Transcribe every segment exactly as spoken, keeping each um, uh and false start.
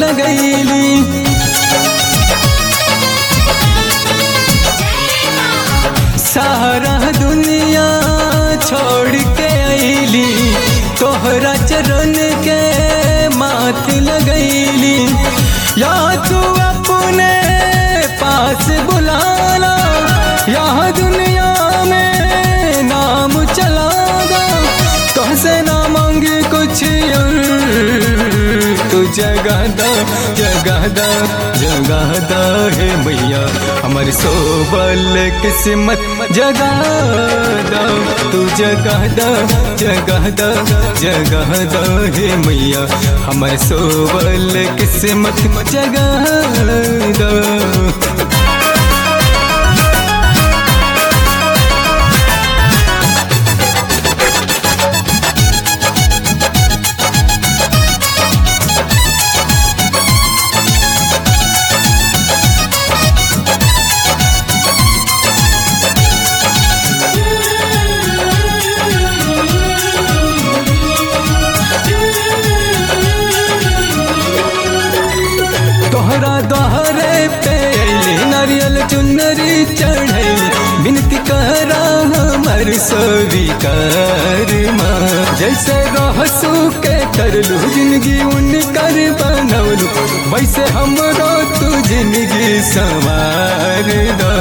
लगैली। सारा दुनिया छोड़ के अइली, तोहरा चरण के माथ लगैली। या तू अपने पास बुलाना, यहाँ दुनिया में नाम चलाना। तुझसे ना मांगे कुछ और, तू जगादा जगादा जगादा है मैया हमारी सोबल किस्मत जगादा। तू जगादा जगादा जगादा है मैया हमारी सोबल किस्मत जगादा। तोहरा द्वारे पे अइली, नारियल चुनरी चढ़ैली। बिनती कहरा हमर स्वीकार माँ, जैसे रहसू के करलू जिंदगी उनकर बनौलू, वैसे हमरो तू जिंदगी संवार दा।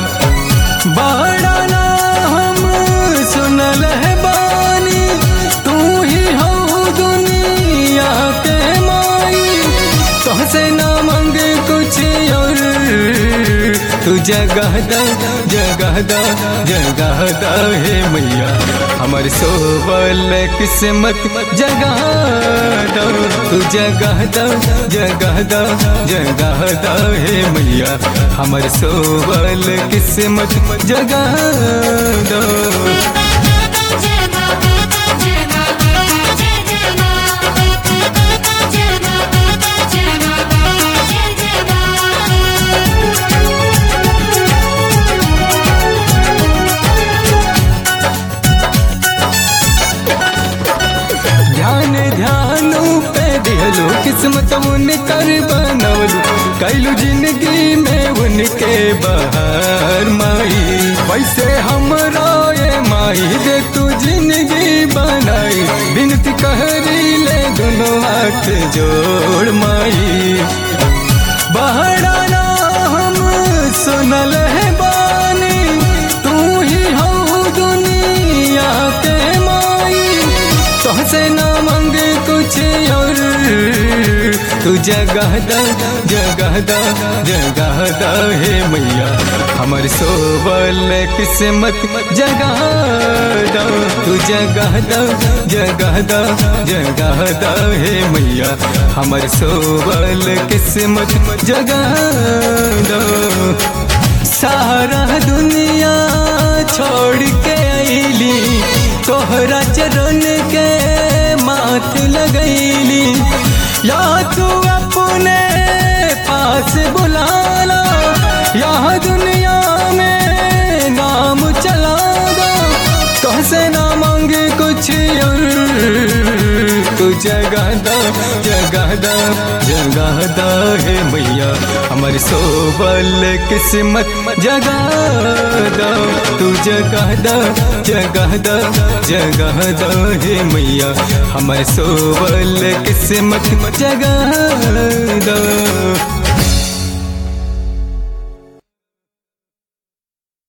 बड़ा ना हम सुनल है बानी, तू ही हो दुनिया के माई। तुझसे ना मांगे कुछ और, तू जगादा जगादा जगादा है मैया हमारी सोबल किस्मत जगादा। तू जगादा जगादा जगादा है मैया हमारी सोबल किस्मत जगादा। ध्यानू पे दिहलू किस्मत उनकर बनौलू, कैलू जिंदगी में उनके बहार माई। वैसे हमरा ये माई दे तू जिंदगी बनाई, बिनती कहरी ले दोनों हाथ जोड़ माई। बहरा ना हम सुनल है बानी, तू ही हो दुनिया के माई। तुझसे ना मांगे कुछ और, तू जगादा जगादा जगादा है मैया हमारी सोबल किस्मत जगादा। तू जगादा जगादा जगादा है मैया हमारी सोबल किस्मत जगादा। सारा दुनिया छोड़ के अइली, तोहरा चरण के माथ लगैली। या तू अपने पास बुलाना, यहाँ दुनिया में नाम चलाना। तुझसे ना मांगे कुछ और, तू जगादा जगादा जगादा है मैया हमारी सोबल किस्मत जगादा। तू जगादा जगादा जगादा है मैया हमारी सोबल किस्मत जगादा।